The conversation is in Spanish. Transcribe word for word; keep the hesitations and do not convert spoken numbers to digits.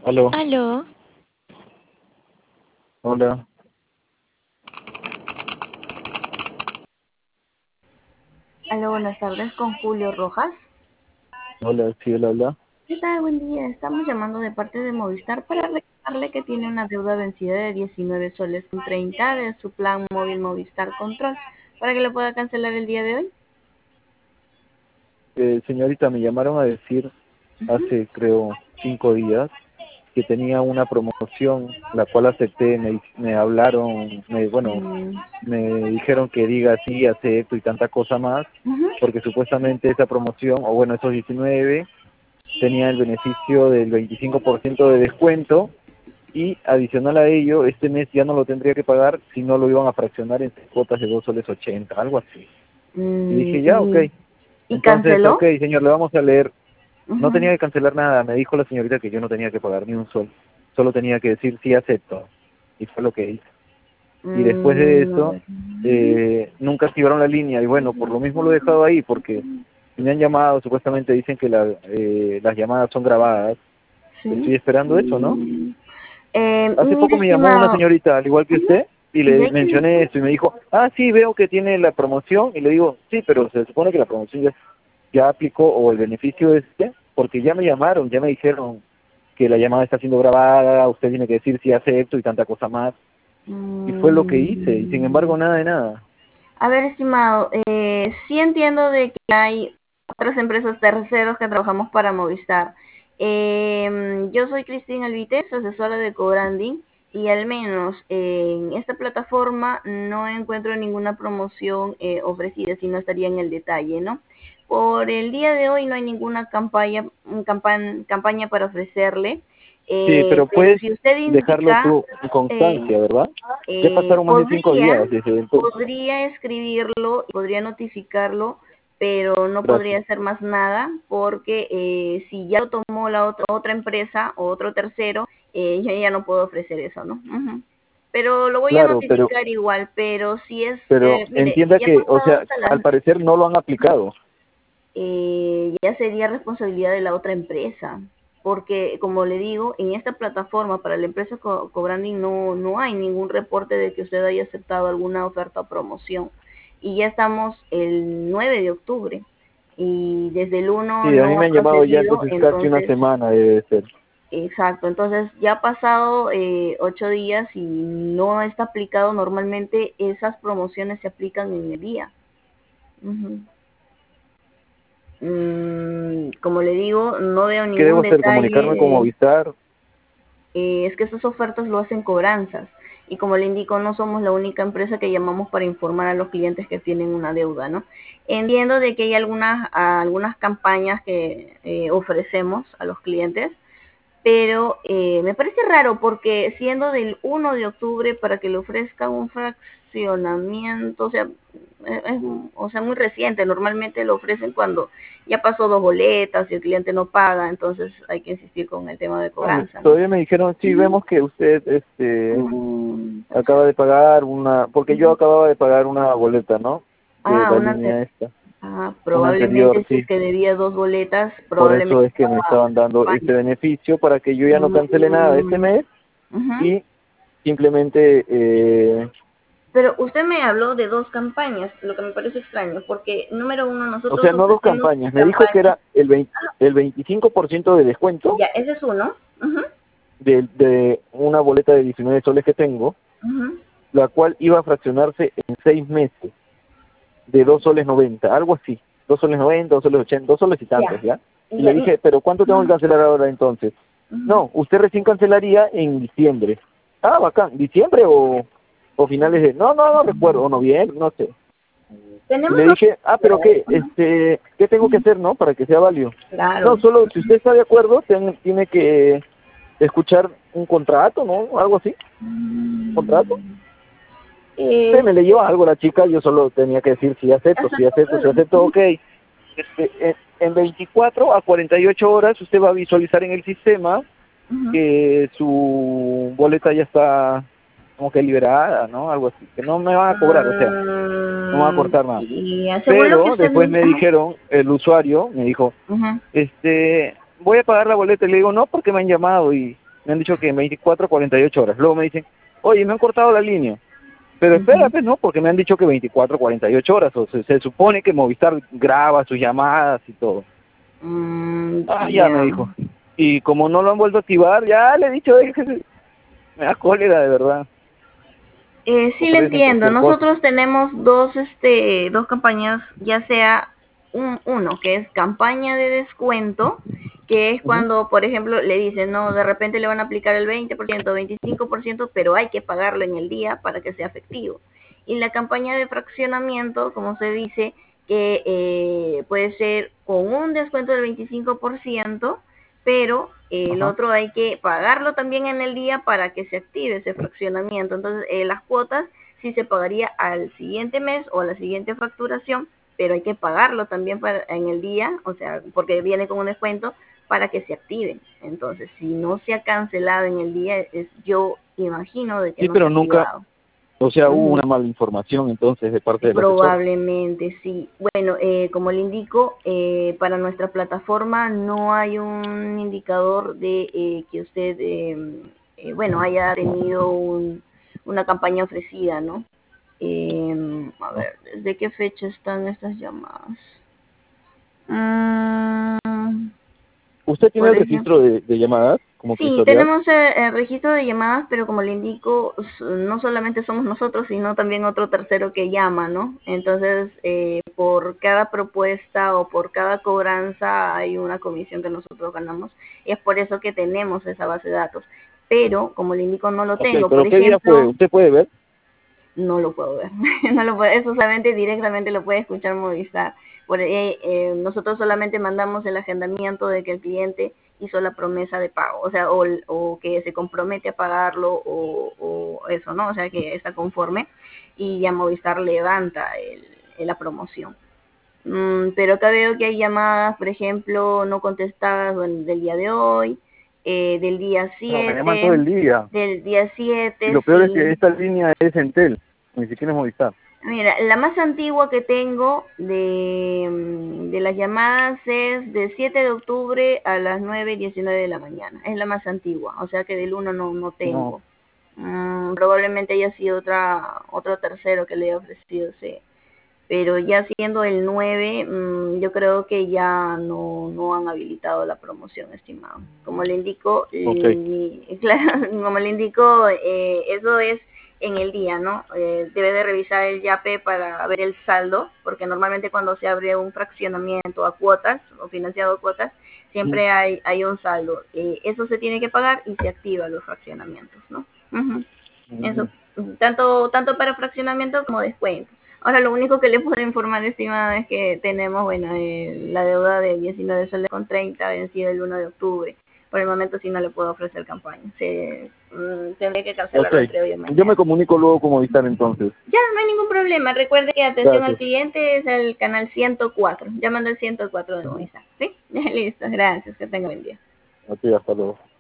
Aló, Aló, hola, Hola, buenas tardes con Julio Rojas. hola, sí, él habla. ¿Qué tal? Buen día. Estamos llamando de parte de Movistar para recordarle que tiene una deuda vencida de diecinueve soles con treinta de su plan móvil Movistar Control para que lo pueda cancelar el día de hoy. Eh, señorita, me llamaron a decir Ujú. hace, creo, cinco días que tenía una promoción, la cual acepté, me, me hablaron, me, bueno, Mm, me dijeron que diga sí, acepto y tanta cosa más, ujú. porque supuestamente esa promoción, o bueno, esos diecinueve, tenía el beneficio del veinticinco por ciento de descuento y adicional a ello, este mes ya no lo tendría que pagar si no lo iban a fraccionar en cuotas de dos soles ochenta, algo así. Y Mm, dije, ya, ok. ¿y, y Entonces, ok, canceló? señor, le vamos a leer. No tenía Ujú. que cancelar nada, me dijo la señorita que yo no tenía que pagar ni un sol. Solo tenía que decir sí acepto. Y fue lo que hice. Y después de Mm, a eso, ver. eh, nunca activaron la línea. Y bueno, por lo mismo lo he dejado ahí, porque me han llamado, supuestamente dicen que la, eh, las llamadas son grabadas. Sí. Estoy esperando eso, ¿no? Eh, Hace mire, poco me llamó una estimado. señorita, al igual que Ujú. usted, y ¿Y le hay que mencioné esto, y me dijo, ah, sí, veo que tiene la promoción, y le digo, sí, pero se supone que la promoción ya, ya aplicó, o el beneficio es este, porque ya me llamaron, ya me dijeron que la llamada está siendo grabada, usted tiene que decir si acepto y tanta cosa más, y fue lo que hice, y sin Mm, embargo nada de nada. A ver, estimado, eh, sí entiendo de que hay otras empresas terceros que trabajamos para Movistar. Eh, yo soy Cristina Alvites, asesora de co-branding, y al menos en esta plataforma no encuentro ninguna promoción eh, ofrecida, si no estaría en el detalle, ¿no? Por el día de hoy no hay ninguna campaña, campan- campaña para ofrecerle, Sí, eh, pero pero puedes si usted dejarlo indica, tú en eh, constancia, ¿verdad? Ya eh, pasaron más de cinco podría, días desde entonces. podría escribirlo, podría notificarlo, pero no podría Gracias. hacer más nada porque eh, si ya lo tomó la otra, otra empresa o otro tercero, eh, yo ya no puedo ofrecer eso, ¿no? Ujú. Pero lo voy a Claro, pero, notificar igual, pero si es, pero eh, mire, entienda ya ha que, o pasado sea, hasta al las, parecer no lo han aplicado. eh, ya sería responsabilidad de la otra empresa. Porque, como le digo, en esta plataforma para la empresa co Cobranding no, no hay ningún reporte de que usted haya aceptado alguna oferta o promoción. Y ya estamos el nueve de octubre y desde el uno Sí, a mí no me ha han llamado ya procedido, entonces casi una entonces, semana debe ser. exacto, entonces ya ha pasado eh, ocho días y no está aplicado. Normalmente esas promociones se aplican en el día. Uh-huh. Mm, como le digo, no veo ¿Qué debo ningún hacer? ¿Comunicarme con detalle. Movistar? Eh, es que estas ofertas lo hacen cobranzas. Y como le indico, no somos la única empresa que llamamos para informar a los clientes que tienen una deuda, ¿no? Entiendo de que hay algunas, algunas campañas que eh, ofrecemos a los clientes, pero eh, me parece raro porque siendo del uno de octubre para que le ofrezcan un fraccionamiento, o sea, es, es, o sea, muy reciente. Normalmente lo ofrecen cuando ya pasó dos boletas y el cliente no paga, entonces hay que insistir con el tema de No, me- cobranza, ¿no? todavía me dijeron, sí, Ujú. vemos que usted este Mm, acaba de pagar una, porque yo ujú. acababa de pagar una boleta, ¿no? De Ah, la una ante- línea esta, ah, una probablemente anterior, si es sí. que debía dos boletas, Por eso probablemente es que me estaba estaban dando este campaña. beneficio para que yo ya no cancele nada este Mm, mes ujú. y simplemente, eh, Pero usted me habló de dos campañas, lo que me parece extraño, porque número uno, o nosotros sea, no dos ofrecemos campañas, me dijo que campañas, era el veinte, el veinticinco por ciento de descuento ya, ese es uno. Ujú, de, de una boleta de diecinueve soles que tengo, ujú. la cual iba a fraccionarse en seis meses, de dos soles noventa, algo así, dos soles noventa, dos soles ochenta, dos soles y tantos, Ya, ¿ya? Y le ya. dije, pero ¿cuánto tengo que cancelar ahora entonces? Ujú. No, usted recién cancelaría en diciembre. Ah, bacán, ¿diciembre o, o finales de...? No, no, no recuerdo, o noviembre, no sé. Y Tenemos le dos dije, ah, pero ¿qué? opciones. Ujú. Este, ¿qué tengo que hacer, no? Para que sea válido. No, Claro. solo si usted está de acuerdo, ten- tiene que escuchar un contrato, ¿no? Algo así, contrato. Mm, Se me leyó Este, algo la chica, yo solo tenía que decir si acepto, si acepto, si acepto, ok. Este, en, en veinticuatro a cuarenta y ocho horas usted va a visualizar en el sistema ujú. que su boleta ya está como que liberada, ¿no? Algo así, que no me van a cobrar, o sea, no me van a Mm, cortar nada. y aseguro que Pero usted... después me Ajá. dijeron, el usuario me dijo, Ujú. este, voy a pagar la boleta. Y le digo, no, porque me han llamado y, me han dicho que en veinticuatro a cuarenta y ocho horas. Luego me dicen, oye, me han cortado la línea. Pero espérate, ¿no? Porque me han dicho que veinticuatro a cuarenta y ocho horas. O sea, se supone que Movistar graba sus llamadas y todo. Mm, Ah, ya ya. me dijo. Y como no lo han vuelto a activar, ya le he dicho, eh, que se- me da cólera, de verdad. Eh, sí le Ofrecen entiendo. cualquier cosa. Nosotros tenemos dos, este, dos campañas, ya sea un, uno que es campaña de descuento, que es Ujú. cuando, por ejemplo, le dicen, no, de repente le van a aplicar el veinte por ciento, veinticinco por ciento, pero hay que pagarlo en el día para que sea efectivo. Y la campaña de fraccionamiento, como se dice, que eh, puede ser con un descuento del veinticinco por ciento, pero eh, el Ajá. otro hay que pagarlo también en el día para que se active ese fraccionamiento. Entonces, eh, las cuotas sí se pagaría al siguiente mes o a la siguiente facturación, pero hay que pagarlo también para, en el día, o sea, porque viene con un descuento para que se active. Entonces, si no se ha cancelado en el día, es, yo imagino de que Sí, no se pero ha nunca, activado. o sea, hubo Ujú. una mala información entonces de parte del asesor. Probablemente sí. Bueno, eh, como le indico, eh, para nuestra plataforma no hay un indicador de eh, que usted, eh, eh, bueno, haya tenido un, una campaña ofrecida, ¿no? Eh, a ¿No? ver, ¿desde qué fecha están estas llamadas? Mm, ¿Usted tiene por el ejemplo. registro de, de llamadas como que Sí, historial? tenemos eh, el registro de llamadas, pero como le indico, s- no solamente somos nosotros, sino también otro tercero que llama, ¿no? Entonces, eh, por cada propuesta o por cada cobranza hay una comisión que nosotros ganamos y es por eso que tenemos esa base de datos. Pero, como le indico, no lo Ok, tengo. Por pero ¿qué día fue? ejemplo, ¿Usted puede ver? no lo puedo ver. No lo puedo, eso solamente directamente lo puede escuchar Movistar. Por, eh, eh, nosotros solamente mandamos el agendamiento de que el cliente hizo la promesa de pago, o sea, o, o que se compromete a pagarlo o, o eso, ¿no? O sea, que está conforme y ya Movistar levanta el, el- la promoción. Mm, pero acá veo que hay llamadas, por ejemplo, no contestadas bueno, del día de hoy, eh, del día No, me llaman todo siete el día. del día Y siete lo peor es que sí. esta línea es Entel, ni siquiera es Movistar. Mira, la más antigua que tengo de, mm, de las llamadas es de siete de octubre a las nueve y diecinueve de la mañana. Es la más antigua, o sea que del uno no, no No, tengo. Mm, probablemente haya sido otra, otro tercero que le haya ofrecido ese. Pero ya siendo el nueve, mm, yo creo que ya no, no han habilitado la promoción, estimado. Como le indico, ok. y, claro, como le indico, eh, eso es en el día, ¿no? Eh, debe de revisar el YAPE para ver el saldo, porque normalmente cuando se abre un fraccionamiento a cuotas o financiado a cuotas, Mm, siempre hay, hay un saldo. Eh, eso se tiene que pagar y se activan los fraccionamientos, ¿no? Ujú. mm, Eso, tanto, tanto para fraccionamiento como descuento. Ahora, lo único que le puedo informar, estimada, es que tenemos, bueno, eh, la deuda de diecinueve soles con treinta vencida el uno de octubre. Por el momento sí no le puedo ofrecer campaña. Se, mm, tendré que ok. cancelarlo entre hoy y Yo me mañana. comunico luego con Movistar entonces. Ya, no hay ningún problema. Recuerde que atención al Gracias. cliente es el canal ciento cuatro. Llamando al ciento cuatro de Ujú. Movistar. ¿Sí? Listo, gracias. Que tenga buen día. Ok, hasta luego.